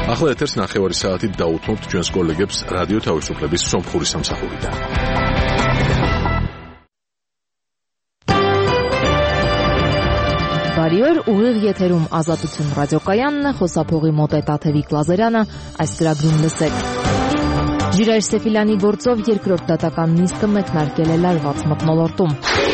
ახლა ეთერს ნახევარი საათით დაუთმობთ ჩვენს კოლეგებს რადიო თავისუფლების სომხური სამსახურიდან. Բարի օր, ուղիղ եթերում Ազատություն ռադիոկայանն է, խոսափողի մոտ է Տաթևիկ Լազարյանը, այս ծրագրում լսեք։ Ժիրայր Սեֆիլյանի գործով երկրորդ դատական նիստը մեկնարկել է լարված մթնոլորտում։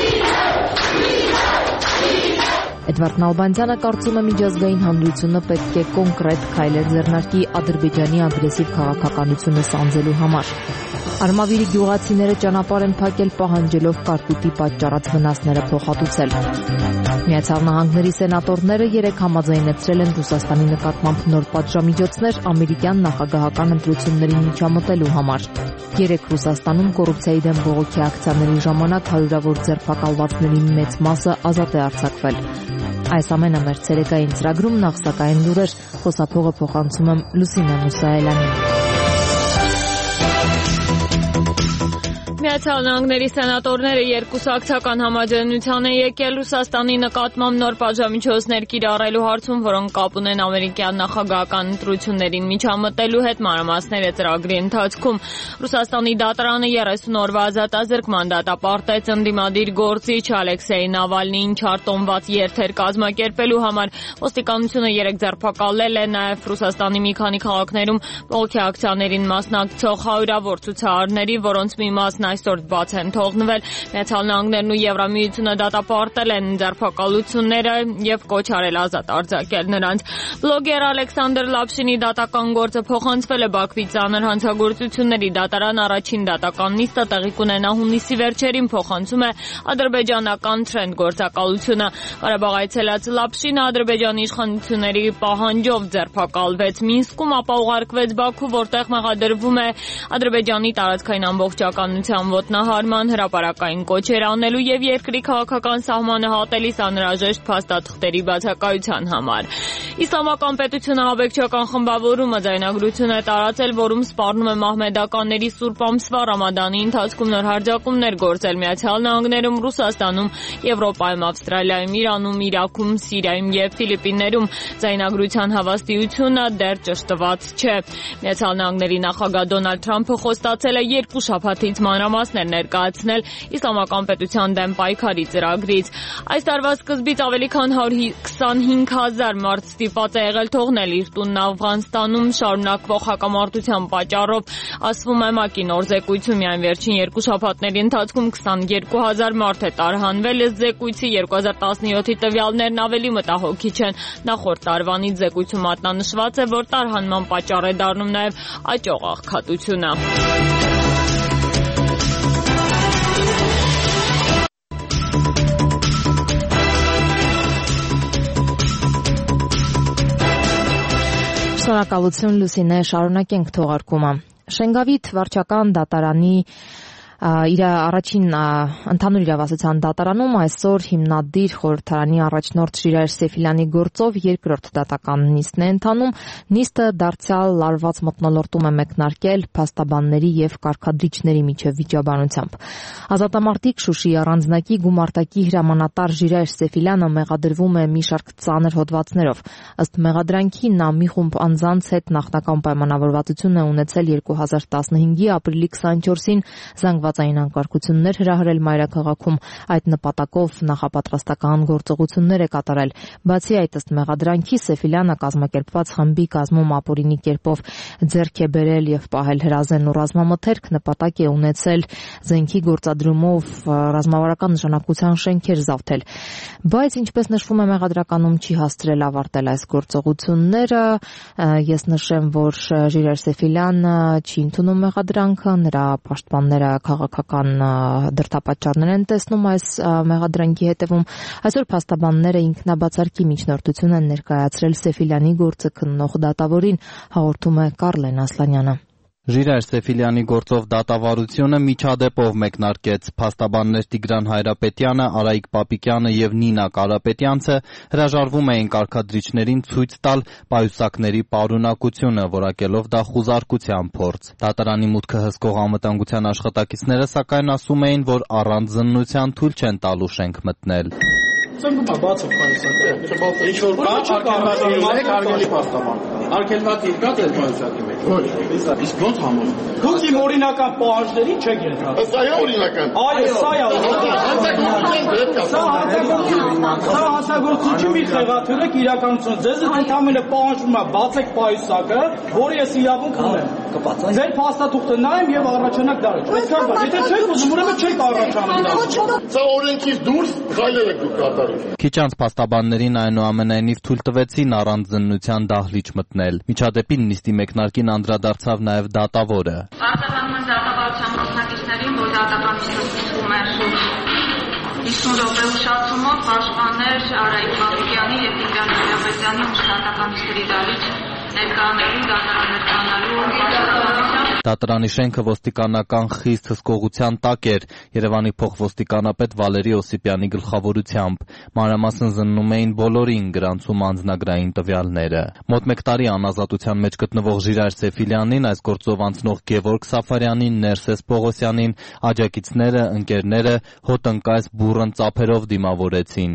Էդվարդ Նալբանդյանը կարծում է միջազգային հանրությունը պետք է կոնկրետ քայլեր ձեռնարկի Ադրբեջանի ագրեսիվ քաղաքականությունը սանձելու համար։ Արմավիրի գյուղացիները ճանապարհ են փակել պահանջելով կարկուտի պատճառած վնասները փոխհատուցել։ Միացյալ Նահանգների սենատորները 3 համաձայնեցրել են Ռուսաստանի նկատմամբ նոր պատժամիջոցներ ամերիկյան նախագահական ընտրություններին միջամտելու համար։ 3 Ռուսաստանում կոռուպցիայի դեմ բողոքի ակցիաների ժամանակ հարյուրավոր ձերբակալվածների մեծ մասը ազատ է արձակվել։ Այս ամենը մեր ցերեկային ծրագրում նախ սակայն լուրեր, խոսափողը փոխանցում եմ Լուսինե Մուսայելյանին։ Միացյալ Նահանգների սենատորները երկուսակցական համաձայնության են եկել Ռուսաստանի նկատմամբ նոր պատժամիջոցներ կիրառելու հարցում, որոնք կապ ունեն ամերիկյան նախագահական ընտրություններին միջամտելու հետ մանրամասները ծրագրի ընթացքում։ Ռուսաստանի դատարանը 30 օրվա ազատազրկման դատապարտեց ընդդիմադիր գործիչ Ալեքսեյ Նավալնիին չարտոնված երթեր կազմակերպելու համար։ Ոստիկանությունը 3 ձերբակալել է նաև Ռուսաստանի մի քանի քաղաքներում բողոքի ակցիաներին մասնակցող հարյուրավոր ցուցարարների, որոնց մի մասն այսօր բաց են թողնվել։ Միացյալ Նահանգներն ու Եվրամիությունը դատապարտել են ձերբակալությունները եւ կոչ արել ազատ արձակել նրանց։ Բլոգեր Ալեքսանդր Լապշինի դատական գործը փոխանցվել է Բաքվի ծանր հանցագործությունների դատարան առաջին դատական նիստը տեղի կունենա հունիսի վերջերին, փոխանցում է ադրբեջանական Trend գործակալությունը։ Ղարաբաղ այցելած Լապշինը Ադրբեջանի իշխանությունների պահանջով ձերբակալվեց Մինսկում, ապա ուղարկվեց Բաքու, որտեղ մեղադրվում է Ադրբեջանի տարածքային ամբողջականության ոտնահարման, հրապարակային կոչեր անելու եւ երկրի քաղաքական սահմանը հատելիս անհրաժեշտ փաստաթղթերի բացակայության համար։ Իսլամական պետությունը հավեկչական խմբավորումը ձայնագրություն է տարածել, որում սպառնում է մահմեդականների Սուրբ ամսվա Ռամադանի ընթացքում նոր հարձակումներ գործել Միացյալ Նահանգներում, Ռուսաստանում, Եվրոպայում, Ավստրալիայում, Իրանում, Իրաքում, Սիրիայում եւ Ֆիլիպիններում։ Ձայնագրության հավաստիությունը դեռ ճշտված չէ։ Միացյալ Նահանգների նախագահ Դոնալդ Թրամփը խոստացել է 2 շաբաթից մանրամասներ ներկայացնել Իսլամական պետության դեմ պայքարի ծրագրից։ Այս տարվա սկզբից ավելի քան 125,000 մարդ ստիպված է եղել թողնել իր տունն Աֆղանստանում շարունակվող հակամարտության պատճառով, ասվում է ՄԱԿ-ի նոր զեկույցում։ Միայն վերջին 2 շաբաթների ընթացքում 22,000 մարդ է տարհանվել։ Ըստ զեկույցի 2017-ի տվյալներն ավելի մտահոգիչ են։ Նախորդ տարվանից զեկույցում մատնանշված է, որ տարհանման պատճառ է դառնում նաև աճող աղքատությունը։ Շնորհակալություն Լուսինե, շարունակենք թողարկումը։ Շենգավիթ վարչական դատարանի իր առաջին ընդհանուր իրավասության դատարանում այսօր հիմնադիր խորհրդարանի առաջնորդ Ժիրայր Սեֆիլյանի գործով երկրորդ դատական նիստն է ընթանում։ Նիստը դարձյալ լարված մթնոլորտում է մեկնարկել փաստաբանների եւ կարգադրիչների միջև վիճաբանությամբ։ Ազատամարտիկ Շուշիի առանձնակի գումարտակի հրամանատար Ժիրայր Սեֆիլյանը մեղադրվում է մի շարք ծանր հոդվածներով։ Ըստ մեղադրանքի նա մի խումբ անձանց հետ նախնական պայմանավորվածություն է ունեցել 2015-ի ապրիլի 24-ին զանգվածային անկարգություններ հրահրել մայրաքաղաքում, այդ նպատակով նախապատրաստական գործողություններ է կատարել։ Բացի այդ, ըստ մեղադրանքի Սեֆիլյանը կազմակերպված խմբի կազմում ապօրինի կերպով ձեռք է բերել եւ պահել հրազեն ու ռազմամթերք, նպատակ է ունեցել զենքի գործադրումով ռազմավարական նշանակության շենքեր զավթել։ Բայց ինչպես նշվում է մեղադրականում, չի հասցրել ավարտել այս գործողությունները։ Ես նշեմ, որ Ժիրայր Սեֆիլյանը չի ընդունում մեղադրանքը, նրա պաշտպանները քաղաքական դրդապատճառներ են տեսնում այս մեղադրանքի հետևում։ Այսօր փաստաբանները ինքնաբացարկի միջնորդություն են ներկայացրել Սեֆիլյանի գործը քննող դատավորին, հաղորդում է Կարլեն Ասլանյանը։ Ժիրայր Սեֆիլյանի գործով դատավարությունը միջադեպով մեկնարկեց։ Փաստաբաններ Տիգրան Հայրապետյանը, Արայիկ Պապիկյանը եւ Նինա Կարապետյանցը հրաժարվում էին կարգադրիչներին ցույց տալ պայուսակների պարունակությունը, որակելով դա խուզարկության փորձ։ Դատարանի մուտքը հսկող անվտանգության աշխատակիցները սակայն ասում էին, որ առանց զննության թույլ չեն տալու շենք մտնել։ Ինչ որ կա, արկադիրեք, հարգելի փաստաբան։ արգելված եկած է պայուսակի մեջ։ Ոչ, իսկ ո՞նց համոզվում։ Դուք իմ օրինական պահանջներին չեք ենթարկվում։ Սա է օրինական։ Այո, սա է օրինական։ Սա հանցագործություն մի խեղաթյուրեք իրականություն։ Ձեզ ընդհանրապես պահանջում է բացեք պայուսակը, որը ես իրավունք ունեմ։ Ձեր փաստաթուղթը նայեմ եւ առաջանակ դարեք։ Այսքան բան, եթե չեք ուզում, ուրեմն չեք առաջանում դա։ Սա օրենքից դուրս քայլեր եք դուք կատարում։ Քիչ անց փաստաբաններին այնուամենայնիվ թույլ տվեցին առանց զննության դահլիճ մտնել։ Միջադեպի նիստի մեկնարկին անդրադարձավ նաև դատավորը։ Արտահայտվում է դատավարության մասնակիցներին, որ դատական միջոցառում է 50 րոպե ուշացումով պաշտպաններ Արայիկ Պապիկյանի եւ Տիգրան Ղարաբեկյանի մշտական նիստերի դահլիճ ներկայանալու դատարանելու Դատարանի շենքը ոստիկանական խիստ հսկողության տակ էր Երևանի փոխոստիկանապետ Վալերի Օսիպյանի գլխավորությամբ։ Մանրամասն զննում էին բոլորին գրանցում անձնագրային տվյալները։ Մոտ 1 տարի անազատության մեջ գտնվող Ժիրայր Սեֆիլյանին, այս գործով անցնող Գևորգ Սաֆարյանին, Ներսես Պողոսյանին, աջակիցները, ընկերները հոտնկայս բուռն ծափերով դիմավորեցին։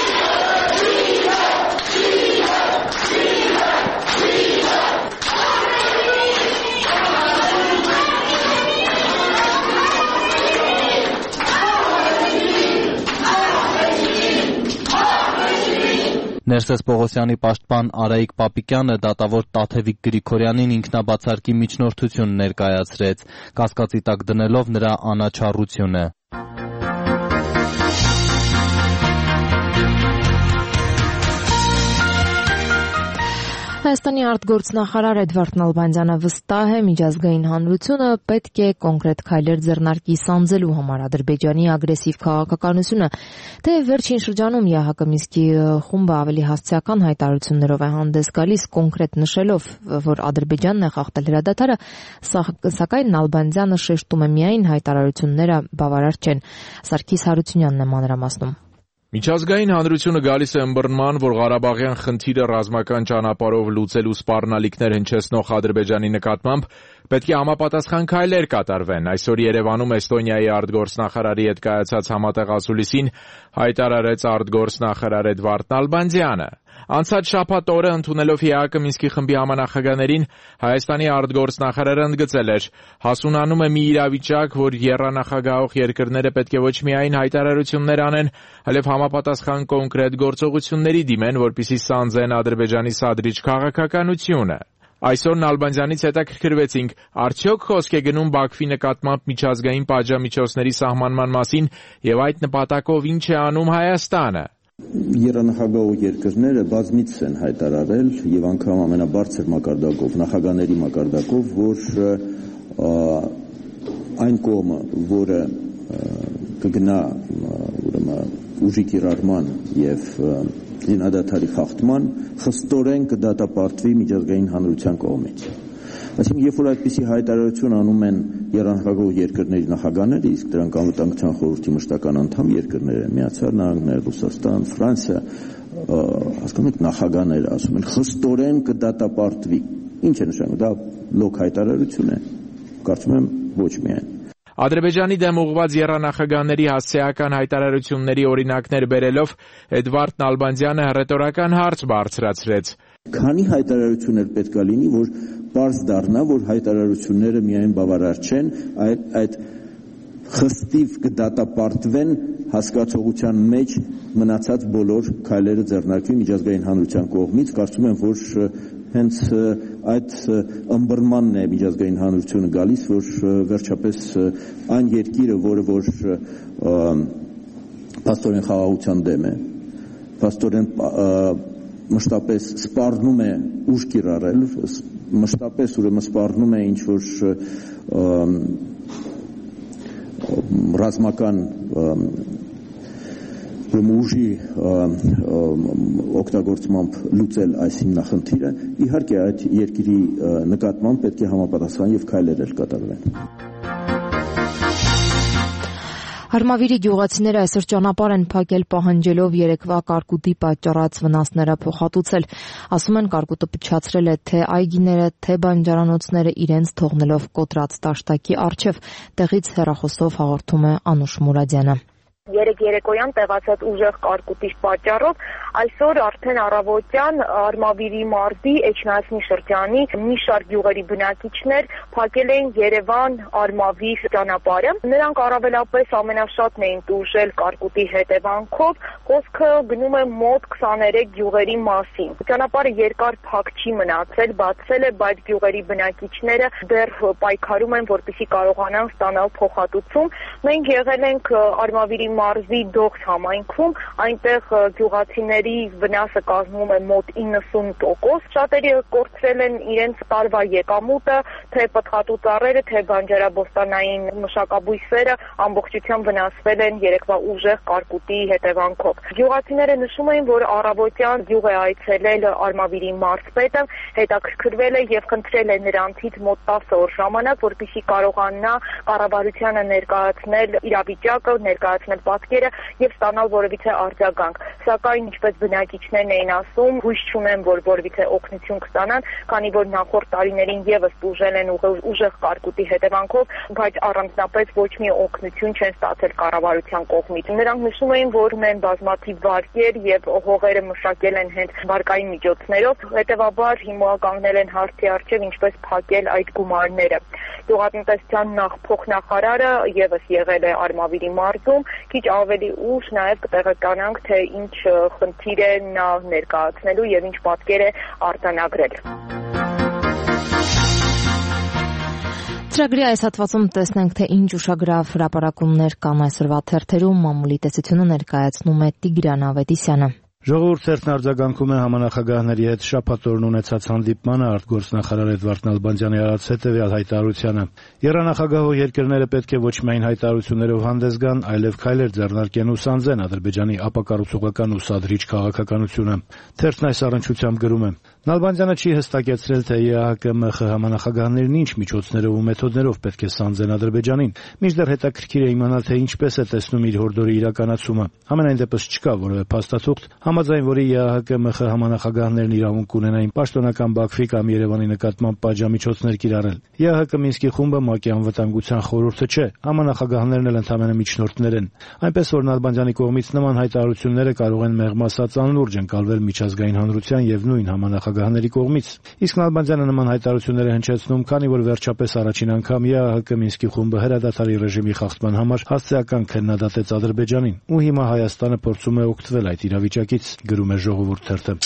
Ներսես Պողոսյանի պաշտպան Արայիկ Պապիկյանը դատավոր Տաթևիկ Գրիգորյանին ինքնաբացարկի միջնորդություն ներկայացրեց, կասկածի տակ դնելով նրա անաչառությունը։ Հայաստանի արտգործնախարար Էդվարդ Նալբանդյանը վստահ է միջազգային հանրությունը պետք է կոնկրետ քայլեր ձեռնարկի սանձելու համար Ադրբեջանի ագրեսիվ քաղաքականությունը, թեև վերջին շրջանում ԵԱՀԿ Մինսկի խումբը ավելի հասցեական հայտարարություններով է հանդես գալիս, կոնկրետ նշելով, որ Ադրբեջանն է խախտել հրադադարը, սակայն Նալբանդյանը շեշտում է միայն հայտարարությունները բավարար չեն։ Սարգիս Հարությունյանն է մանրամասնում։ Միջազգային հանրությունը գալիս է ըմբռնման, որ Ղարաբաղյան խնդիրը ռազմական ճանապարհով լուծելու սպառնալիքներ հնչեցնող Ադրբեջանի նկատմամբ պետք է համապատասխան քայլեր կատարվեն։ Այսօր Երևանում Էստոնիայի արտգործնախարարի հետ կայացած համատեղ ասուլիսին հայտարարեց արտգործնախարար Էդվարդ Նալբանդյանը։ Անցած շաբաթ օրը ընդունելով ԵԱՀԿ Մինսկի խմբի համանախագահներին Հայաստանի արտգործնախարարը ընդգծել էր. հասունանում է մի իրավիճակ, որ եռանախագահող երկրները պետք է ոչ միայն հայտարարություններ անեն, այլև համապատասխան կոնկրետ գործողությունների դիմեն, որպեսզի սանձեն Ադրբեջանի սադրիչ քաղաքականությունը։ Այսօր Նալբանդյանից հետաքրքրվեցինք, արդյոք խոսք է գնում Բաքվի նկատմամբ միջազգային պատժամիջոցների սահմանման մասին եւ այդ նպատակով ինչ է անում Հայաստանը։ Երանախագահող երկրները բազմիցս են հայտարարել եւ անգամ ամենաբարձր մակարդակով, նախագահների մակարդակով, որ այն կողմը, որը կգնա ուրեմն ուժի կիրառման եւ զինադադարի խախտման, խստորեն կդատապարտվի միջազգային հանրության կողմից։ Այսինքն, երբ որ այդպիսի հայտարարություն անում են եռանախագահող երկրների նախագահները, իսկ դրանք Անվտանգության խորհրդի մշտական անդամ երկրներ են, Միացյալ Նահանգներ, Ռուսաստան, Ֆրանսիա, հասկանում եք, նախագահները ասում են, խստորեն կդատապարտվի։ Ինչ է նշանակում, դա լոկ հայտարարություն է։ Կարծում եմ, ոչ միայն։ Ադրբեջանի դեմ ուղղված եռանախագահների հասցեական հայտարարությունների օրինակներ բերելով Էդվարդ Նալբանդյանը հռետորական հարց բարձրացրեց. Քանի հայտարարություններ պետք է լինի, որ պարզ դառնա, որ հայտարարությունները միայն բավարար չեն, այլ այդ խստիվ կդատապարտվեն հասկացողության մեջ մնացած բոլոր քայլերը ձեռնարկվի միջազգային հանրության կողմից։ Կարծում եմ, որ հենց այդ ըմբռնմանն է միջազգային հանրությունը գալիս, որ վերջապես այն երկիրը, որը որ փաստորեն խաղաղության դեմ է, փաստորեն մշտապես սպառնում է ուժ կիրառել, մշտապես ուրեմն սպառնում է ինչ որ ռազմական ուժի օգտագործմամբ լուծել այս հիմնախնդիրը, իհարկե այդ երկրի նկատմամբ պետք է համապատասխան եւ քայլեր կատարվեն։ Հարմավիրի գյուղացիները այսօր ճանապարհ են փակել պահանջելով երեկվա կարկուտի պատճառած վնասները փոխհատուցել։ Ասում են, կարկուտը փչացրել է թե այգիները, թե բանջարանոցները, իրենց թողնելով կոտրած տաշտակի առջև։ Տեղից հեռախոսով հաղորդում է Անուշ Մուրադյանը։ երեկ երեկոյան տեղացած ուժեղ կարկուտի պատճառով այսօր արդեն առավոտյան Արմավիրի մարզի Էջնասնի շրջանի մի շարք գյուղերի բնակիչներ փակել էին Երևան-Արմավիր ճանապարհը։ Նրանք առավելապես ամենաշատն էին տուժել կարկուտի հետևանքով, խոսքը գնում է մոտ 23 գյուղերի մասին։ Ճանապարհը երկար փակ չի մնացել, բացել է, բայց գյուղերի բնակիչները դեռ պայքարում են, որպեսզի կարողանան ստանալ փոխհատուցում։ Մենք եղել ենք Արմավիրի մարզի Դողս համայնքում, այնտեղ գյուղացիների վնասը կազմում է մոտ 90%։ Շատերը կորցրել են իրենց տարվա եկամուտը, թե պտղատու ծառերը, թե բանջարաբոստանային մշակաբույսերը ամբողջությամբ վնասվել են երեկվա ուժեղ կարկուտի հետևանքով։ Գյուղացիները նշում էին, որ առավոտյան գյուղ է այցելել Արմավիրի մարզպետը, հետաքրքրվել է եւ խնդրել է նրանցից մոտ 10 օր ժամանակ, որպեսզի կարողանա կառավարությանը ներկայացնել իրավիճակը, ներկայացնել պատկերը եւ ստանալ որևիցե արձագանք։ Սակայն ինչպես բնակիչներն էին ասում, հույս չունեն, որ որևիցե օգնություն կստանան, քանի որ նախորդ տարիներին եւս տուժել են ուժեղ կարկուտի հետևանքով, բայց առանձնապես ոչ մի օգնություն չեն ստացել կառավարության կողմից։ Նրանք նշում էին, որ ունեն բազմաթիվ վարկեր եւ հողերը մշակել են հենց վարկային միջոցներով, հետեւաբար հիմա կանգնել են հարցի առջեւ ինչպես փակել այդ գումարները։ Գյուղատնտեսության փոխնախարարը եւս եղել է Արմավիրի մարզում, քիչ ավելի ուշ նաեւ կտեղեկանանք, թե ինչ խնդիր է նա ներկայացնելու եւ ինչ պատկեր է արձանագրել։ Ծրագրի այս հատվածում տեսնենք, թե ինչ ուշագրավ հրապարակումներ կան այսօրվա թերթերում, մամուլի տեսությունը ներկայացնում է Տիգրան Ավետիսյանը։ Ժողովուրդ թերթն արձագանքում է համանախագահների հետ շաբաթ օրն ունեցած հանդիպմանը արտգործնախարար Էդվարդ Նալբանդյանի արած հետևյալ հայտարարությանը։ Եռանախագահող երկրները պետք է ոչ միայն հայտարարություններով հանդես գան, այլև քայլեր ձեռնարկեն ու սանձեն Ադրբեջանի ապակառուցողական ու սադրիչ քաղաքականությունը։ Թերթն այս առնչությամբ գրում է. Նալբանդյանը չի հստակեցրել, թե ԵԱՀԿ-ՄԽ համանախագահներն ինչ միջոցներով ու մեթոդներով պետք է սանձեն Ադրբեջանին, մինչդեռ հետաքրքիր է իմանալ, թե ինչպես է տեսնում իր հորդորի իրականացումը։ Ամենայն դեպս չկա որևէ փաստաթուղթ, համաձայն որի ԵԱՀԿ-ՄԽ համանախագահներն իրավունք ունենային պաշտոնական Բաքվի կամ Երևանի նկատմամբ պատժամիջոցներ կիրառել։ ԵԱՀԿ Մինսկի խումբը ՄԱԿ-ի անվտանգության խորհուրդը չէ, համանախագահներն էլ ընդամենը միջնորդներ են։ Այնպես որ Նալբանդյանի կողմից նման հայտարարությունները կարող են մեղմ ասած անլուրջ ընկալվել միջազգային հանրության եւ նույն համանախագահների կողմից։ Իսկ Նալբանդյանը նման հայտարարություններ է հնչեցնում, քանի որ վերջապես առաջին անգամ ԵԱՀԿ Մինսկի խումբը հրադադարի ռեժիմի խախտման համար հասցեական քննադատեց Ադրբեջանին, ու հիմա Հայաստանը փորձում է օգտվել այդ իրավիճակից, գրում է Ժողովուրդ թերթը։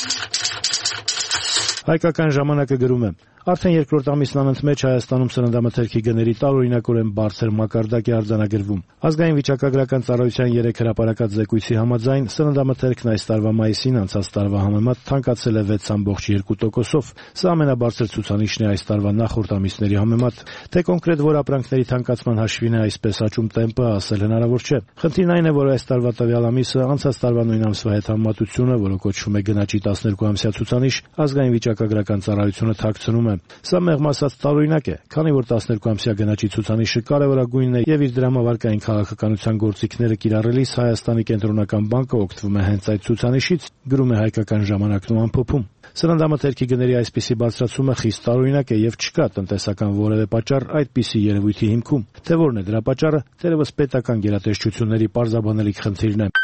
Հայկական ժամանակը գրում է. Արդեն երկրորդ ամիսն անընդմեջ Հայաստանում սննդամթերքի գների տարօրինակորեն բարձր մակարդակ է արձանագրվում։ Ազգային վիճակագրական ծառայության 3 հրապարակած զեկույցի համաձայն սննդամթերքն այս տարվա մայիսին անցած տարվա համեմատ թանկացել է 6.2%-ով։ Սա ամենաբարձր ցուցանիշն է այս տարվա նախորդ ամիսների համեմատ։ Թե կոնկրետ որ ապրանքների թանկացման հաշվին է այսպես աճում տեմպը, ասել հնարավոր չէ։ Խնդիրն այն է, որ այս տարվա տվյալ ամիսը անցած տարվա նույն ամսվա հետ համեմատությունը, որը կոչվում է գնաճի 12-ամսյա ցուցանիշ, ազգային վիճակագրական ծառայությունը թաքցնում է։ Սա մեղմ ասած տարօրինակ է, քանի որ 12-ամսյա գնաճի ցուցանիշը կարևորագույնն է եւ իր դրամավարկային քաղաքականության գործիքները կիրառելիս Հայաստանի կենտրոնական բանկը օգտվում է հենց այդ ցուցանիշից, գրում է Հայկական ժամանակն ու ամփոփում։ Սննդամթերքի գների այսպիսի բարձրացումը խիստ տարօրինակ է եւ չկա տնտեսական որևէ պատճառ այդպիսի երևույթի հիմքում։ Թե որն է դրա պատճառը, դեռևս պետական գերատեսչությունների պարզաբանելիք խնդիրն է։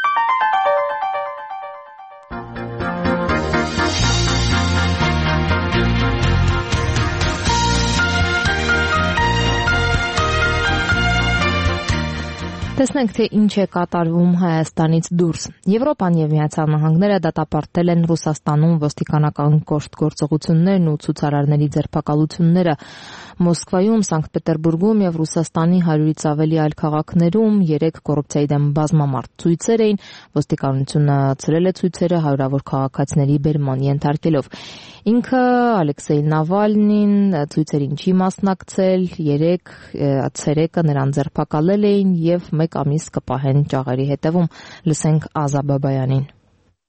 Տեսնենք, թե ինչ է կատարվում Հայաստանից դուրս։ Եվրոպան եւ Միացյալ Նահանգները դատապարտել են Ռուսաստանում ոստիկանական կոշտ գործողություններն ու ցուցարարների ձերբակալությունները։ Մոսկվայում, Սանկտ Պետերբուրգում եւ Ռուսաստանի 100-ից ավելի այլ քաղաքներում 3 կոռուպցիայի դեմ բազմամարդ ցույցեր էին։ Ոստիկանությունը ցրել է ցույցերը հարյուրավոր քաղաքացիների բերման ենթարկելով։ Ինքը Ալեքսեյ Նավալնին ցույցերին չի մասնակցել, 3 ցերեկը նրան ձերբակալել էին եւ 1 ամիս կպահեն ճաղերի հետևում։ Լսենք Ազա Բաբայանին։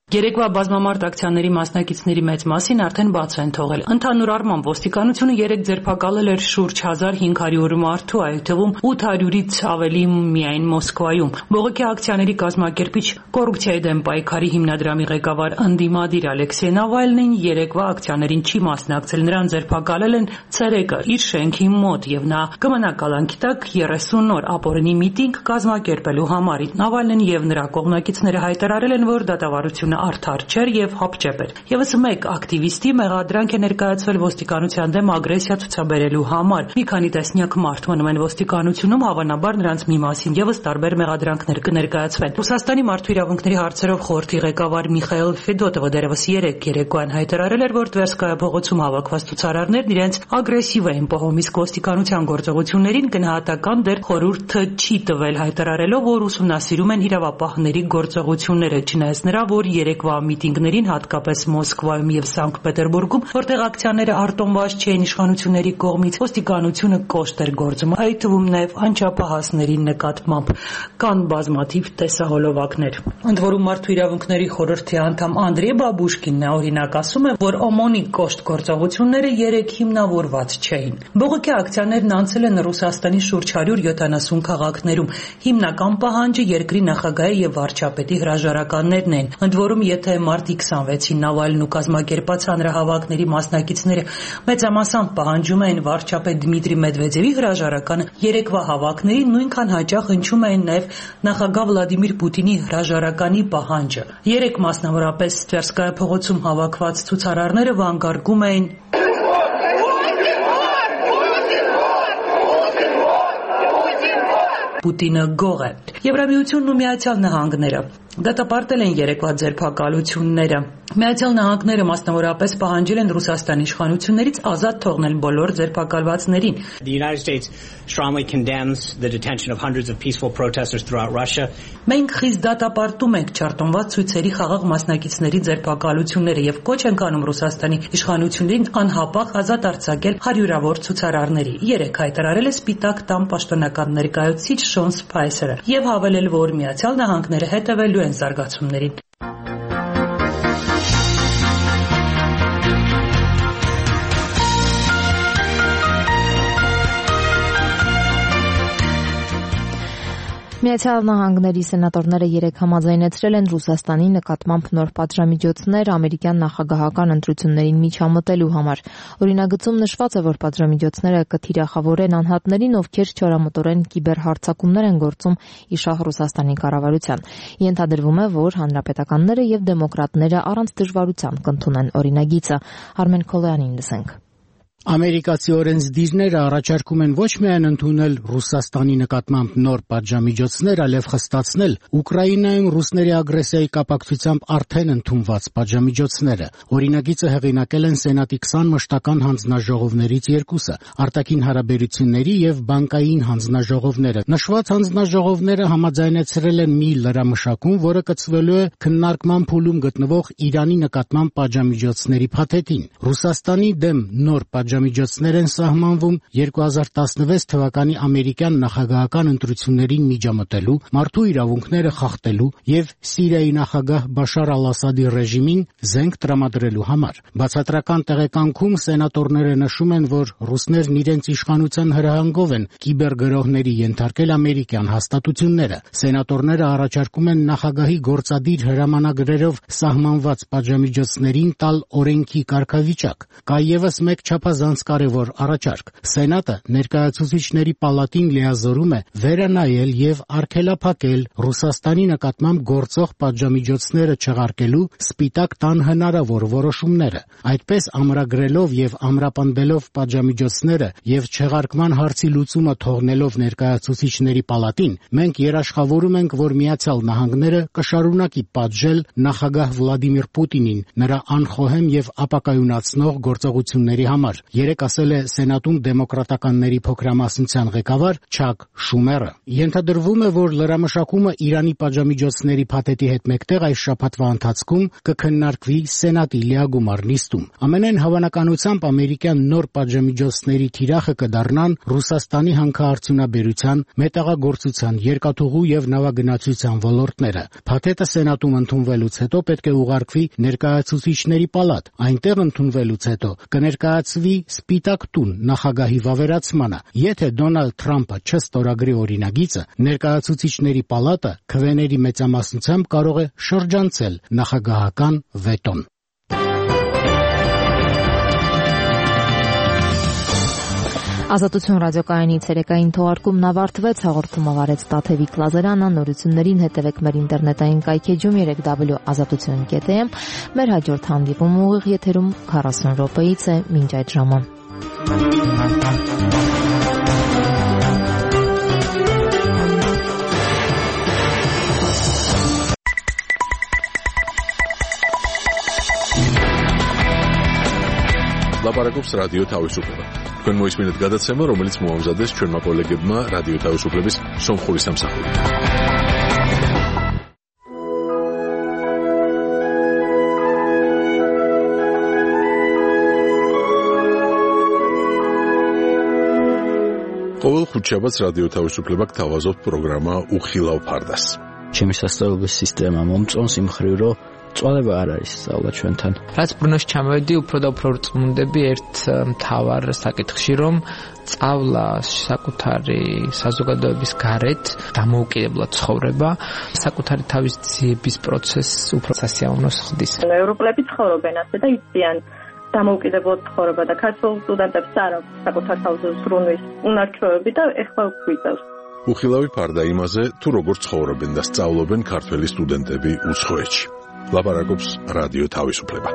Երեկվա բազմամարդ ակցիաների մասնակիցների մեծ մասին արդեն բաց են թողել։ Ընդհանուր առմամբ ոստիկանությունը երեք ձերբակալել էր շուրջ 1500 մարդու, այդ թվում 800-ից ավելի միայն Մոսկվայում։ Բողոքի ակցիաների կազմակերպիչ կոռուպցիայի դեմ պայքարի հիմնադրամի ղեկավար ընդդիմադիր Ալեքսեյ Նավալնին երեկվա ակցիաներին չի մասնակցել, նրան ձերբակալել են ցերեկը իր շենքի մոտ եւ նա կմնա կալանքի տակ 30 օր ապօրինի միտինգ կազմակերպելու համար։ Նավալնին եւ նրա կողմնակիցները հայտարարել են, որ դատավարությունը արդար չէր եւ հապճեպ էր։ Եվս մեկ ակտիվիստի մեղադրանք է ներկայացվել ոստիկանության դեմ ագրեսիա ցուցաբերելու համար։ Մի քանի տեսնյակ մարդ մնում են ոստիկանությունում, հավանաբար նրանց մի մասին եւս տարբեր մեղադրանքներ կներկայացվեն։ Ռուսաստանի մարդու իրավունքների հարցերով խորհրդի ղեկավար Միխայել Ֆեդոտովը դեռևս երեկոյան հայտարարել էր, որ Տվերսկայա փողոցում հավաքված ցուցարարներն իրենց ագրեսիվ էին պահում, իսկ ոստիկանության գործողություններին գնահատական դեռ խորհուրդը չի տվել, հայտարարելով, որ ուսումնասիրում են իրավապահների գործողությունները, չնայած նրա, որ երեկվա միտինգներին, հատկապես Մոսկվայում եւ Սանկտ Պետերբուրգում, որտեղ ակցիաները արտոնված չէին իշխանությունների կողմից, ոստիկանությունը կոշտ էր գործում, այդ թվում նաեւ անչափահասների նկատմամբ։ Կան բազմաթիվ տեսահոլովակներ։ Ընդ որում մարդու իրավունքների խորհրդի անդամ Անդրեյ Բաբուշկինն օրինակ ասում է, որ OMON-ի կոշտ գործողությունները երեք հիմնավորված չէին։ Բողոքի ակցիաներն անցել են Ռուսաստանի շուրջ 170 քաղաքներում։ Հիմնական պահանջը երկրի նախագահի եւ վարչապետի հրաժարականներն են։ Ընդ որում, եթե մարտի 26-ին Նավալնին ու կազմակերպած հանրահավաքների մասնակիցները մեծամասամբ պահանջում էին վարչապետ Դմիտրի Մեդվեդևի հրաժարականը, երեկվա հավաքներին նույնքան հաճախ հնչում էին նաեւ նախագահ Վլադիմիր Պուտինի հրաժարականի պահանջը։ Երեք մասնավորապես Տվերսկայա փողոցում հավաքված ցուցարարները վանկարկում էին Պուտինը գող է։ Եվրամիությունն ու Միացյալ Նահանգները դատապարտել են երեկվա ձերբակալությունները։ Միացյալ Նահանգները մասնավորապես պահանջել են Ռուսաստանի իշխանություններից ազատ թողնել բոլոր ձերբակալվածներին։ The United States strongly condemns the detention of hundreds of peaceful protesters throughout Russia. Մենք խիստ դատապարտում ենք չարտոնված ցույցերի խաղաղ մասնակիցների ձերբակալությունները եւ կոչ ենք անում Ռուսաստանի իշխանություններին անհապաղ ազատ արձակել հարյուրավոր ցուցարարների։ Երեք հայտարարել է Սպիտակ տան պաշտոնական ներկայացուցիչ Շոն Սփայսերը եւ հավելել, որ Միացյալ Նահանգները հետևելու են զարգացումներին։ Միացյալ Նահանգների սենատորները երեկ համաձայնեցրել են Ռուսաստանի նկատմամբ նոր պատժամիջոցներ ամերիկյան նախագահական ընտրություններին միջամտելու համար։ Օրինագծում նշված է, որ պատժամիջոցները կթիրախավորեն անհատներին, ովքեր չորամոտորեն կիբերհարձակումներ են գործում իշխող Ռուսաստանի կառավարության։ Ենթադրվում է, որ հանրապետականները եւ դեմոկրատները առանց դժվարության կընդունեն օրինագիծը։ Արմեն Քոլյանին լսենք։ Ամերիկացի օրենսդիրները առաջարկում են ոչ միայն ընդունել Ռուսաստանի նկատմամբ նոր պատժամիջոցներ, այլև խստացնել Ուկրաինայում ռուսների ագրեսիայի կապակցությամբ արդեն ընդունված պատժամիջոցները։ Օրինագիծը հեղինակել են Սենատի 20 մշտական հանձնաժողովներից երկուսը՝ արտաքին հարաբերությունների եւ բանկային հանձնաժողովները։ Նշված հանձնաժողովները համաձայնեցրել են մի լրամշակում, որը կցվելու է քննարկման փուլում գտնվող Իրանի նկատմամբ պատժամիջոցների փաթեթին։ Ռուսաստանի դեմ նոր պատժամիջոցներ են սահմանվում 2016 թվականի ամերիկյան նախագահական ընտրություններին միջամտելու, մարդու իրավունքները խախտելու եւ Սիրիայի նախագահ Բաշար al-Ասադի ռեժիմին զենք տրամադրելու համար։ Բացատրական տեղեկանքում սենատորները նշում են, որ ռուսներն իրենց իշխանության հրահանգով են կիբերգրոհների ենթարկել ամերիկյան հաստատությունները։ Սենատորները առաջարկում են նախագահի գործադիր հրամանագրերով սահմանված պատժամիջոցներին տալ օրենքի կարգավիճակ։ Կա եւս մեկ չափազանց կարևոր առաջարկ։ Սենատը ներկայացուցիչների պալատին լիազորում է վերանայել եւ արգելափակել Ռուսաստանի նկատմամբ գործող պատժամիջոցները չեղարկելու Սպիտակ տան հնարավոր որոշումները։ Այդպես ամրագրելով եւ ամրապնդելով պատժամիջոցները եւ չեղարկման հարցի լուծումը թողնելով ներկայացուցիչների պալատին, մենք երաշխավորում ենք, որ Միացյալ Նահանգները կշարունակի պատժել նախագահ Վլադիմիր Պուտինին նրա անխոհեմ եւ ապակայունացնող գործողությունների համար։ երեկ ասել է Սենատում դեմոկրատականների փոքրամասնության ղեկավար Չակ Շումերը։ Ենթադրվում է, որ լրամշակումը Իրանի պատժամիջոցների փաթեթի հետ մեկտեղ այս շաբաթվա ընթացքում կքննարկվի Սենատի լիագումար նիստում։ Ամենայն հավանականությամբ ամերիկյան նոր պատժամիջոցների թիրախը կդառնան Ռուսաստանի հանքարդյունաբերության, մետաղագործության, երկաթուղու եւ նավագնացության ոլորտները։ Փաթեթը Սենատում ընդունվելուց հետո պետք է ուղարկվի Ներկայացուցիչների պալատ։ Այնտեղ ընդունվելուց հետո կներկայացվի Սպիտակ տուն նախագահի վավերացմանը։ Եթե Դոնալդ Թրամփը չստորագրի օրինագիծը, Ներկայացուցիչների պալատը քվեների մեծամասնությամբ կարող է շրջանցել նախագահական վետոն։ Ազատություն ռադիոկայանի ցերեկային թողարկումն ավարտվեց, հաղորդումը վարեց Տաթևիկ Լազարյանը, նորություններին հետևեք մեր ինտերնետային կայքեջում www.azatutun.am, մեր հաջորդ հանդիպումը ուղիղ եթերում 40 րոպեից է, մինչ այդ ժամը։ Լապարակոպս ռադիո თავისუფლება. Თქვენ მოისმინეთ გადაცემა, რომელიც მოამზადეს ჩვენმა კოლეგებმა რადიო თავისუფლების სომხური სამსახურით. ყოველ ხუთშაბათს რადიო თავისუფლება გთავაზობთ პროგრამა უხილავ ფარდას. ჩემი სასწავლებლების სისტემა მომწონს იმ მხრივ, რომ წვალება არ არის სწავლა ჩვენთან. რაც ბრუნოში ჩამოვედი, უფრო და უფრო წმუნდები ერთ მთავარ საკითხში, რომ სწავლა საკუთარი საზოგადოების გარეთ დამოუკიდებლად ცხოვრება, საკუთარი თავის ძიების პროცესს უფრო სასიამოვნოს ხდის. ევროპელები ცხოვრობენ ასე და იციან დამოუკიდებლად ცხოვრება და ქართულ სტუდენტებს არ აქვს საკუთარ თავზე ზრუნვის უნარჩვევები და ეხლა გვიწევს. უხილავი ფარდა იმაზე, თუ როგორ ცხოვრობენ და სწავლობენ ქართველი სტუდენტები უცხოეთში. ლაპარაკობს რადიო თავისუფლება.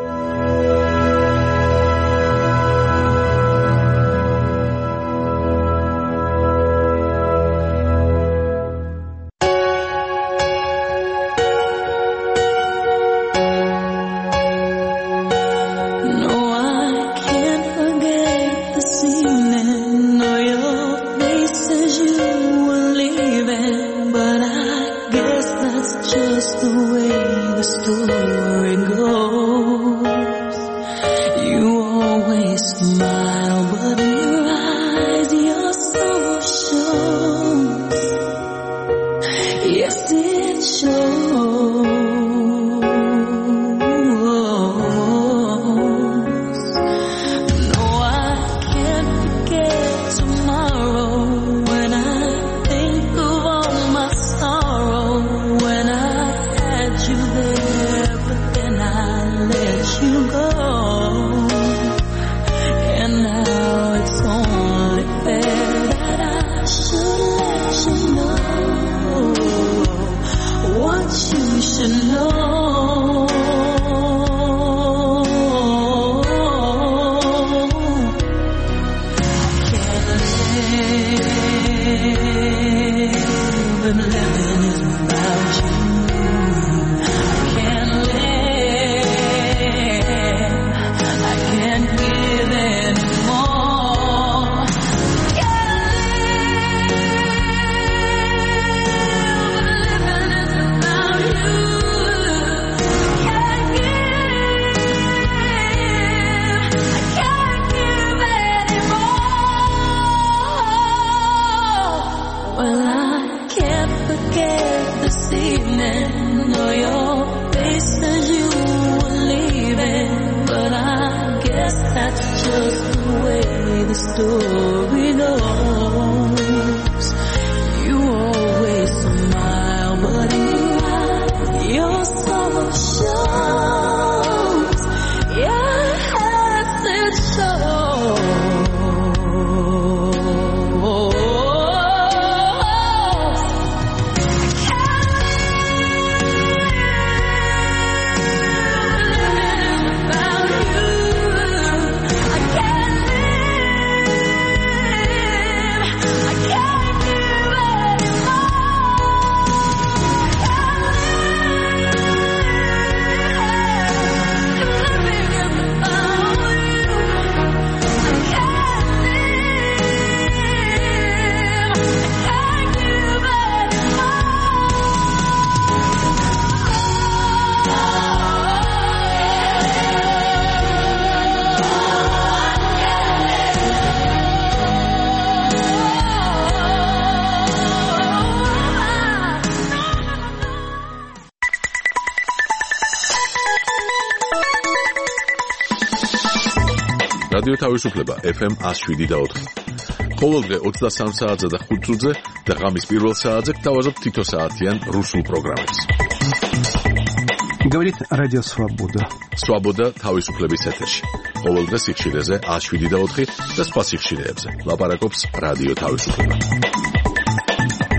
რადიო თავისუფლება FM 107.4. ყოველდღე 23 საათზე და 5 წუთზე და ღამის პირველ საათზე გთავაზობთ თითო საათიან რუსულ პროგრამებს. Говорит Радио Свобода. Свобода თავისუფლების ეთერში. ყოველდღე სიხშირეზე 107.4 და სხვა სიხშირეებზე. ლაპარაკობს რადიო თავისუფლება.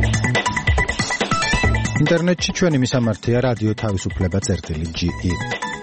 ინტერნეტში ჩვენი მისამართია რადიო თავისუფლება.ge